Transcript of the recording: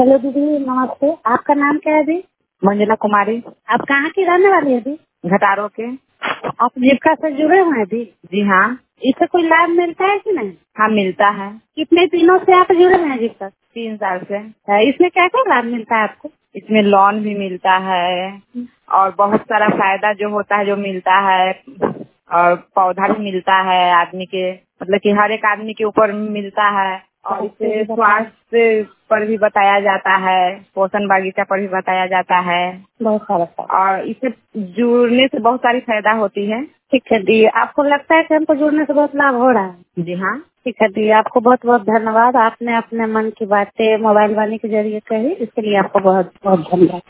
Hello दीदी, नमस्ते। आपका नाम क्या है दी? मंजुला कुमारी। आप कहाँ की रहने वाली है दी? घटारो के। आप जीविका से जुड़े हुए हैं दी? जी हाँ। इससे कोई लाभ मिलता है कि नहीं? हाँ मिलता है। कितने दिनों से आप जुड़े हुए हैं जीविका? 3 साल से। इसमें क्या क्या लाभ मिलता है आपको? इसमें लोन भी मिलता है और बहुत सारा फायदा जो होता है जो मिलता है, और पौधा भी मिलता है आदमी के, मतलब कि हर एक आदमी के ऊपर मिलता है। और इसे स्वास्थ्य पर भी बताया जाता है, पोषण बागीचा पर भी बताया जाता है। बहुत सारा। और इससे जुड़ने से बहुत सारी फायदा होती है। ठीक है दी, आपको लगता है कि हमको जुड़ने से बहुत लाभ हो रहा है? जी हाँ। ठीक है दी, आपको बहुत बहुत धन्यवाद। आपने अपने मन की बातें मोबाइल वाणी के जरिए कही, इसके लिए आपको बहुत बहुत धन्यवाद।